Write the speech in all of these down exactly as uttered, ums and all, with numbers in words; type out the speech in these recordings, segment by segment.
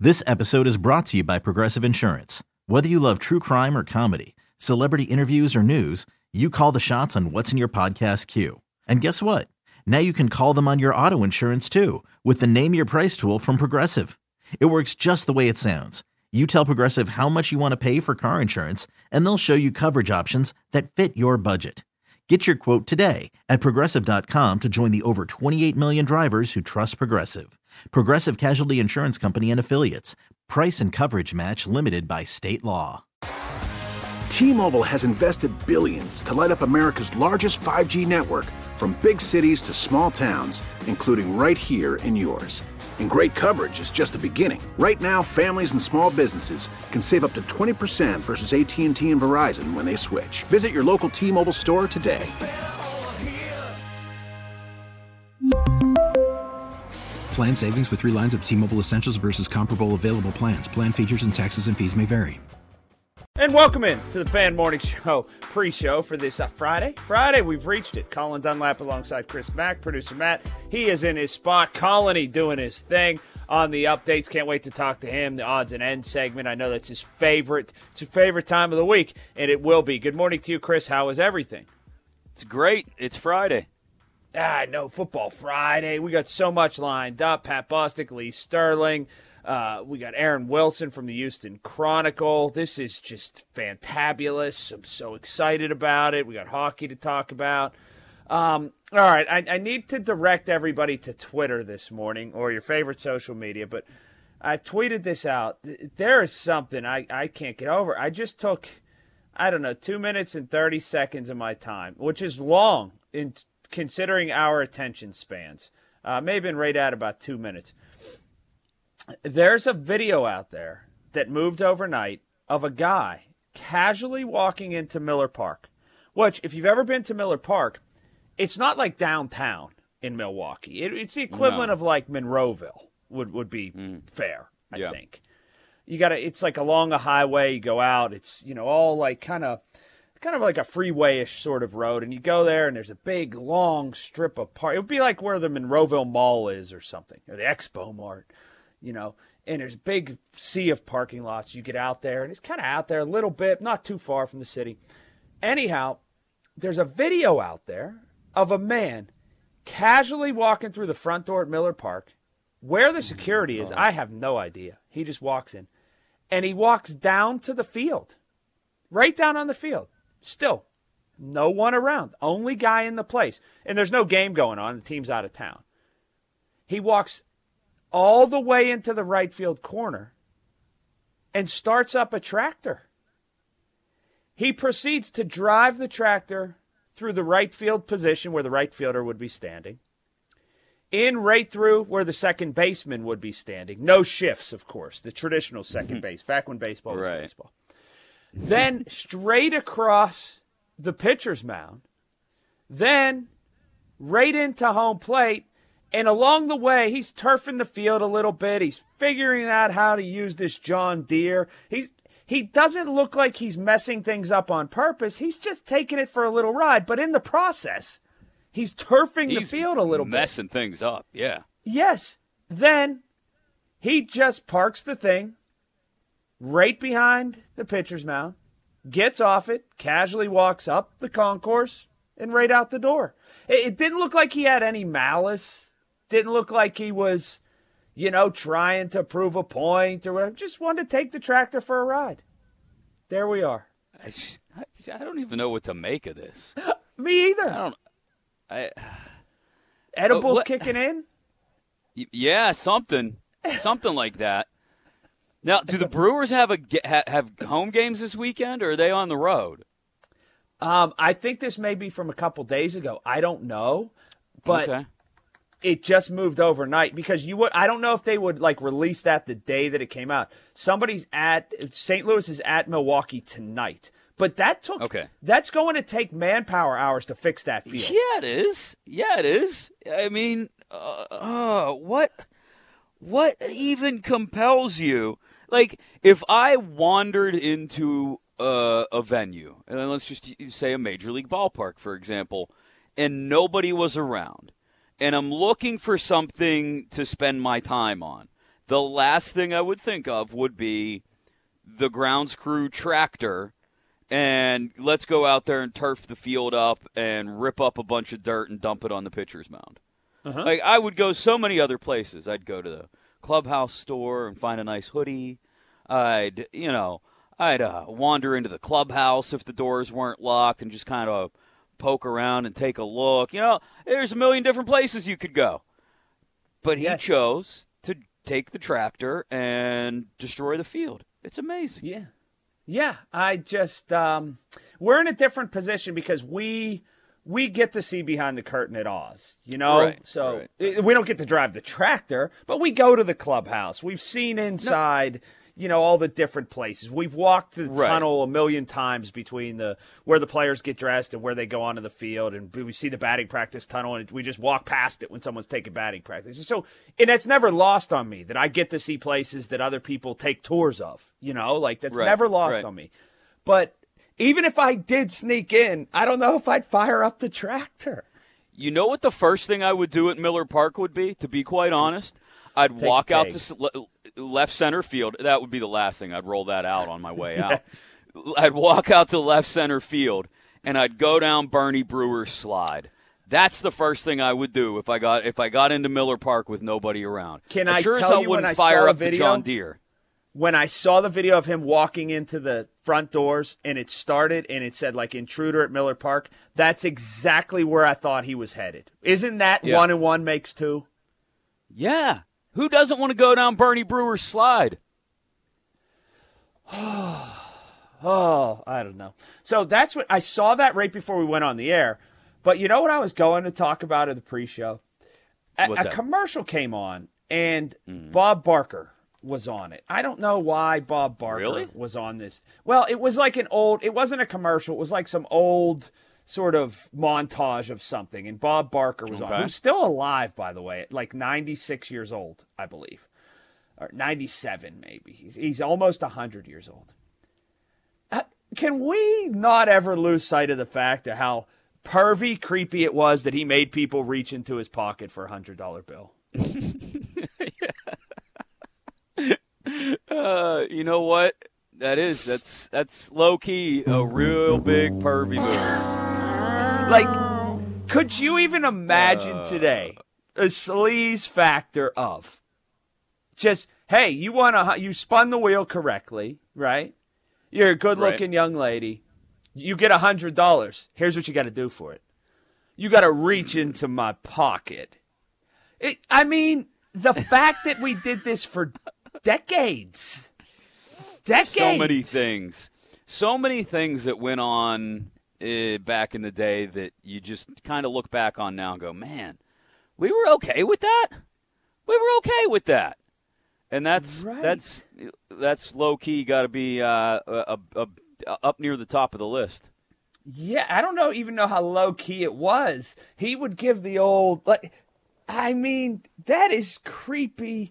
This episode is brought to you by Progressive Insurance. Whether you love true crime or comedy, celebrity interviews or news, you call the shots on what's in your podcast queue. And guess what? Now you can call them on your auto insurance too with the Name Your Price tool from Progressive. It works just the way it sounds. You tell Progressive how much you want to pay for car insurance, and they'll show you coverage options that fit your budget. Get your quote today at Progressive dot com to join the over twenty-eight million drivers who trust Progressive. Progressive Casualty Insurance Company and Affiliates. Price and coverage match limited by state law. T-Mobile has invested billions to light up America's largest five G network, from big cities to small towns, including right here in yours. And great coverage is just the beginning. Right now, families and small businesses can save up to twenty percent versus A T and T and Verizon when they switch. Visit your local T-Mobile store today. Plan savings with three lines of T-Mobile Essentials versus comparable available plans. Plan features and taxes and fees may vary. And welcome in to the Fan Morning Show pre-show for this uh, Friday. Friday, we've reached it. Colin Dunlap alongside Chris Mack, producer Matt. He is in his spot. Colony doing his thing on the updates. Can't wait to talk to him. The odds and ends segment. I know that's his favorite. It's his favorite time of the week, and it will be. Good morning to you, Chris. How is everything? It's great. It's Friday. Ah, no, Football Friday. We got so much lined up. Pat Bostic, Lee Sterling. Uh, we got Aaron Wilson from the Houston Chronicle. This is just fantabulous. I'm so excited about it. We got hockey to talk about. Um, all right, I, I need to direct everybody to Twitter this morning, or your favorite social media, but I tweeted this out. There is something I, I can't get over. I just took, I don't know, two minutes and thirty seconds of my time, which is long in considering our attention spans. Uh, may have been right at about two minutes. There's a video out there that moved overnight of a guy casually walking into Miller Park, which, if you've ever been to Miller Park, it's not like downtown in Milwaukee. It, it's the equivalent No. of like Monroeville would, would be Mm. fair, I Yeah. think. You got to, it's like along a highway, you go out, it's, you know, all like kind of, kind of like a freeway-ish sort of road, and you go there and there's a big, long strip of park. It would be like where the Monroeville Mall is or something, or the Expo Mart. You know, and there's a big sea of parking lots. You get out there, and it's kind of out there a little bit, not too far from the city. Anyhow, there's a video out there of a man casually walking through the front door at Miller Park. Where the security is, I have no idea. He just walks in, and he walks down to the field, right down on the field. Still, no one around, only guy in the place. And there's no game going on. The team's out of town. He walks all the way into the right field corner and starts up a tractor. He proceeds to drive the tractor through the right field position where the right fielder would be standing, in right through where the second baseman would be standing. No shifts, of course, the traditional second base, back when baseball was Right. baseball. Then straight across the pitcher's mound, then right into home plate. And along the way, he's turfing the field a little bit. He's figuring out how to use this John Deere. He's he doesn't look like he's messing things up on purpose. He's just taking it for a little ride. But in the process, he's turfing He's the field a little bit. messing things up, yeah. Yes. Then he just parks the thing right behind the pitcher's mound, gets off it, casually walks up the concourse, and right out the door. It, it didn't look like he had any malice. Didn't look like he was, you know, trying to prove a point or whatever. Just wanted to take the tractor for a ride. There we are. I, sh- I don't even know what to make of this. Me either. I don't. I Edibles what- kicking in? y- yeah, something, something like that. Now, do the Brewers have a ge- ha- have home games this weekend, or are they on the road? Um, I think this may be from a couple days ago. I don't know, but Okay. it just moved overnight because you would. I don't know if they would like release that the day that it came out. Somebody's at Saint Louis is at Milwaukee tonight, but that took. Okay. That's going to take manpower hours to fix that field. Yeah, it is. Yeah, it is. I mean, uh, uh, what, what even compels you? Like, if I wandered into uh, a venue, and then let's just say a major league ballpark, for example, and nobody was around, and I'm looking for something to spend my time on, the the last thing I would think of would be the grounds crew tractor, and let's go out there and turf the field up and rip up a bunch of dirt and dump it on the pitcher's mound. Uh-huh. Like, I would go so many other places. I'd go to the clubhouse store and find a nice hoodie. I'd, you know, I'd uh, wander into the clubhouse if the doors weren't locked and just kind of poke around and take a look. You know, there's a million different places you could go. But he yes. chose to take the tractor and destroy the field. It's amazing. Yeah. Yeah, I just um, we're in a different position because we we get to see behind the curtain at Oz, you know? Right, so right. it, we don't get to drive the tractor, but we go to the clubhouse. We've seen inside, no. you know, all the different places. We've walked the right. tunnel a million times between the where the players get dressed and where they go onto the field, and we see the batting practice tunnel, and we just walk past it when someone's taking batting practice. So, and it's never lost on me that I get to see places that other people take tours of. You know, like that's right. never lost right. on me. But even if I did sneak in, I don't know if I'd fire up the tractor. You know what the first thing I would do at Miller Park would be, to be quite honest? I'd Take walk out to left center field. That would be the last thing. I'd roll that out on my way out. yes. I'd walk out to left center field, and I'd go down Bernie Brewer's slide. That's the first thing I would do if I got if I got into Miller Park with nobody around. Can as I sure tell as I you wouldn't when I fire saw up the video? the John Deere. When I saw the video of him walking into the front doors and it started and it said, like, intruder at Miller Park, that's exactly where I thought he was headed. Isn't that yeah. one and one makes two? Yeah. Who doesn't want to go down Bernie Brewer's slide? Oh, I don't know. So that's what I saw that right before we went on the air. But you know what I was going to talk about in the pre-show? A, What's a that? commercial came on, and mm. Bob Barker was on it. I don't know why Bob Barker really? was on this. Well, it was like an old, it wasn't a commercial. It was like some old sort of montage of something. And Bob Barker was okay. on, who's still alive, by the way, like ninety-six years old, I believe. Or ninety-seven, maybe. He's, he's almost one hundred years old. Uh, can we not ever lose sight of the fact of how pervy, creepy it was that he made people reach into his pocket for a one hundred dollar bill? Uh, you know what? That is that's that's low key a real big pervy move. Like, could you even imagine uh, today a sleaze factor of just, hey, you want to you spun the wheel correctly, right? You're a good-looking right. young lady. You get a hundred dollars. Here's what you got to do for it. You got to reach into my pocket. It, I mean, the fact that we did this for decades. Decades. So many things. So many things that went on uh, back in the day that you just kind of look back on now and go, man, we were okay with that? We were okay with that. And that's right. that's that's low-key got to be uh, a, a, a, up near the top of the list. Yeah, I don't know even know how low-key it was. He would give the old, like, I mean, that is creepy,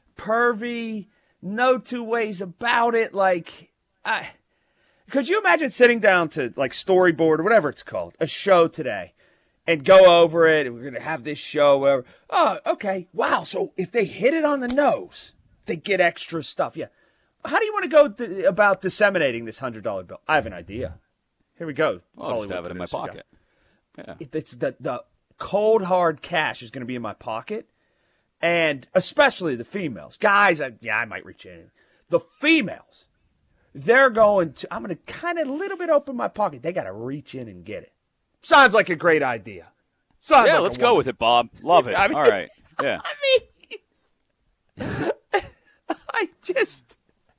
pervy, no two ways about it. Like, I could you imagine sitting down to, like, storyboard or whatever it's called, a show today, and go over it, and we're going to have this show, whatever. Oh, okay, wow, so if they hit it on the nose, they get extra stuff. Yeah. How do you want to go th- about disseminating this one hundred dollar bill? I have an idea. Here we go. I'll just have it in my pocket. Yeah. It, it's the, the cold, hard cash is going to be in my pocket. And especially the females. Guys, I, yeah, I might reach in. The females, they're going to, I'm going to kind of a little bit open my pocket. They got to reach in and get it. Sounds like a great idea. Sounds yeah, like let's a go with it, Bob. Love it. I mean, all right. Yeah. I mean, I just,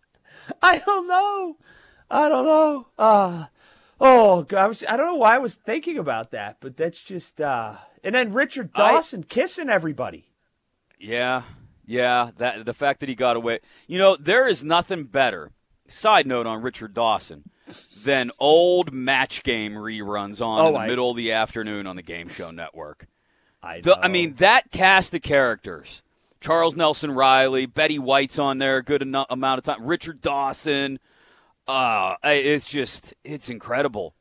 I don't know. I don't know. Uh, oh, God, I, was, I don't know why I was thinking about that, but that's just, uh, and then Richard Dawson I, kissing everybody. Yeah, yeah, that the fact that he got away. You know, there is nothing better, side note on Richard Dawson, than old Match Game reruns on oh, in the I, middle of the afternoon on the Game Show Network. I know. The, I mean, that cast of characters, Charles Nelson Riley, Betty White's on there a good enough amount of time, Richard Dawson, uh, it's just, it's incredible.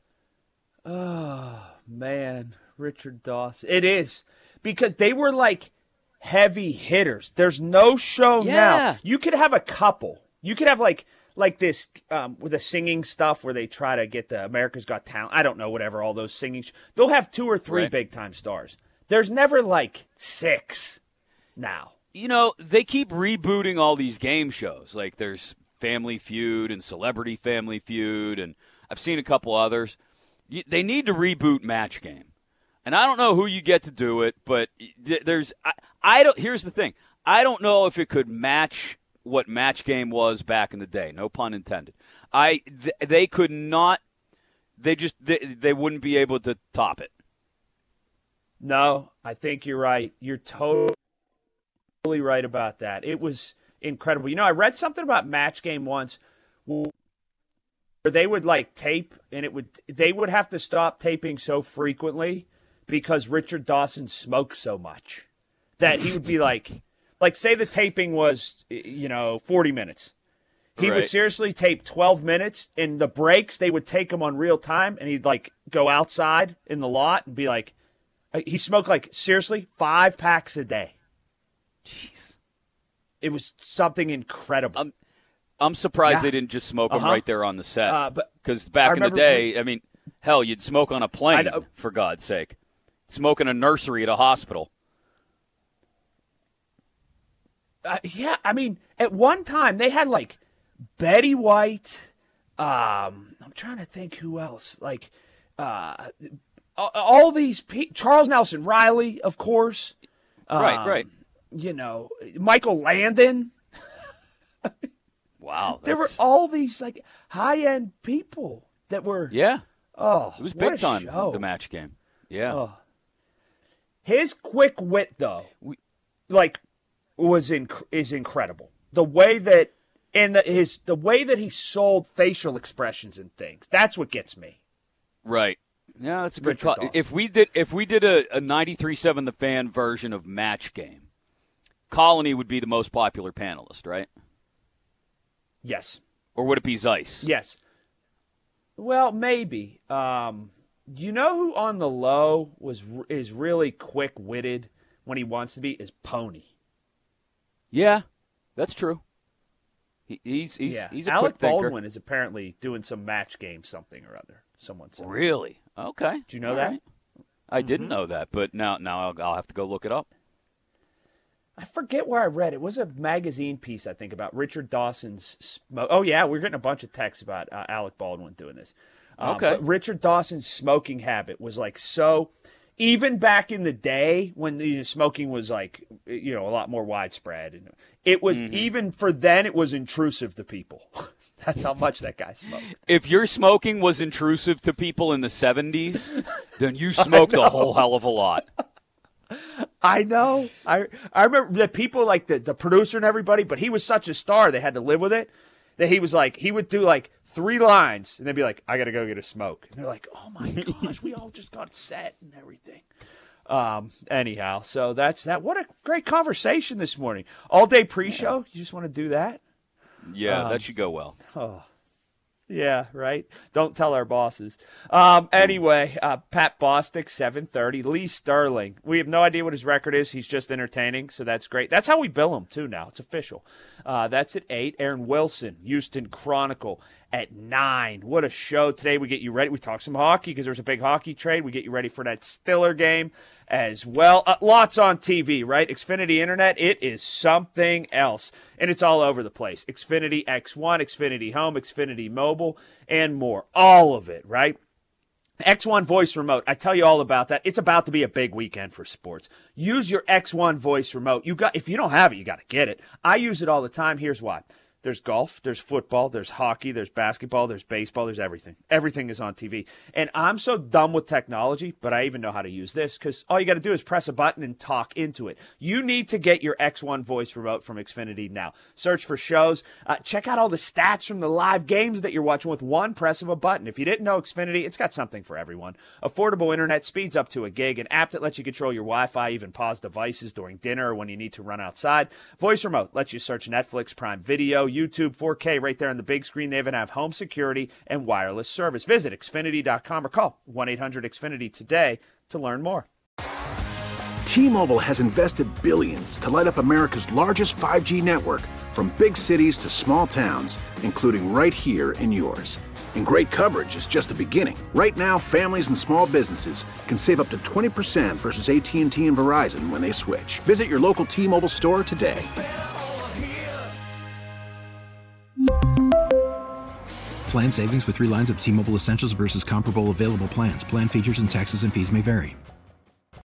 Oh, man, Richard Dawson. It is, because they were like, heavy hitters. There's no show Yeah. now. You could have a couple. You could have like like this um, with the singing stuff where they try to get the America's Got Talent. I don't know, whatever, all those singing. Sh- They'll have two or three Right. big-time stars. There's never like six now. You know, they keep rebooting all these game shows. Like there's Family Feud and Celebrity Family Feud, and I've seen a couple others. You, they need to reboot Match Game. And I don't know who you get to do it, but th- there's I, I don't here's the thing. I don't know if it could match what Match Game was back in the day. No pun intended. I th- they could not they just they, they wouldn't be able to top it. No, I think you're right. You're totally right about that. It was incredible. You know, I read something about Match Game once where they would like tape and it would they would have to stop taping so frequently because Richard Dawson smoked so much that he would be like like say the taping was, you know, forty minutes. He Right. would seriously tape twelve minutes, and the breaks they would take him on real time, and he'd like go outside in the lot and be like he smoked like seriously five packs a day. Jeez. It was something incredible. I'm, I'm surprised Yeah. they didn't just smoke them Uh-huh. right there on the set. Uh, but Because back I in the remember- day, I mean, hell, you'd smoke on a plane, I know. for God's sake. Smoke in a nursery at a hospital. Uh, yeah, I mean, at one time they had like Betty White. Um, I'm trying to think who else. Like uh, all, all these pe- Charles Nelson Riley, of course. right, Um, right. You know, Michael Landon. Wow. There were that's- all these like high end people that were. Yeah. Oh, It was what a big time, show. the Match Game. Yeah. Oh. His quick wit, though, We- like, was inc- is incredible. The way that and the, his the way that he sold facial expressions and things. That's what gets me. Right. Yeah, that's a good Richard call. Dawson. If we did if we did a, a ninety-three point seven The Fan version of Match Game, Colony would be the most popular panelist, right? Yes. Or would it be Zeiss? Yes. Well, maybe. Um, you know who on the low was is really quick witted when he wants to be is Pony. Yeah, that's true. He, he's he's yeah. he's a Alec quick thinker. Baldwin is apparently doing some match game something or other. Someone said. Really? Okay. Did you know All that? right. I didn't know that, but now now I'll, I'll have to go look it up. I forget where I read it. It was a magazine piece, I think, about Richard Dawson's smoke. Oh, yeah, we're getting a bunch of texts about uh, Alec Baldwin doing this. Um, Okay. But Richard Dawson's smoking habit was like so, even back in the day when the smoking was like, you know, a lot more widespread. And it was, Mm-hmm. even for then, it was intrusive to people. That's how much that guy smoked. If your smoking was intrusive to people in the seventies, then you smoked a whole hell of a lot. I know. I I remember the people like the, the producer and everybody, but he was such a star, they had to live with it, that he was like, he would do like three lines, and they'd be like, I got to go get a smoke. And they're like, oh my gosh, we all just got set and everything. Um. Anyhow, so that's that. What a great conversation this morning. All day pre-show. You just want to do that? Yeah, Um, that should go well. Yeah, right. Don't tell our bosses. Um, anyway, uh, Pat Bostic, seven thirty. Lee Sterling. We have no idea what his record is. He's just entertaining, so that's great. That's how we bill him, too, now. It's official. Uh, that's at eight. Aaron Wilson, Houston Chronicle, at nine. What a show. Today we get you ready. We talk some hockey because there's a big hockey trade. We get you ready for that Stiller game as well. Uh, lots on T V, right? Xfinity Internet, it is something else. And it's all over the place. Xfinity X one, Xfinity Home, Xfinity Mobile, and more. All of it, right? X one Voice Remote. I tell you all about that. It's about to be a big weekend for sports. Use your X one Voice Remote. You got if you don't have it, you got to get it. I use it all the time. Here's why. There's golf, there's football, there's hockey, there's basketball, there's baseball, there's everything. Everything is on T V. And I'm so dumb with technology, but I even know how to use this because all you got to do is press a button and talk into it. You need to get your X one Voice Remote from Xfinity now. Search for shows. Uh, check out all the stats from the live games that you're watching with one press of a button. If you didn't know Xfinity, it's got something for everyone. Affordable internet, speeds up to a gig, an app that lets you control your Wi-Fi, even pause devices during dinner or when you need to run outside. Voice Remote lets you search Netflix, Prime Video, YouTube, four K right there on the big screen. They even have home security and wireless service. Visit Xfinity dot com or call one eight hundred X Finity today to learn more. T-Mobile has invested billions to light up America's largest five G network, from big cities to small towns, including right here in yours. And great coverage is just the beginning. Right now, families and small businesses can save up to twenty percent versus A T and T and Verizon when they switch. Visit your local T-Mobile store today. Plan savings with three lines of T-Mobile Essentials versus comparable available plans. Plan features and taxes and fees may vary.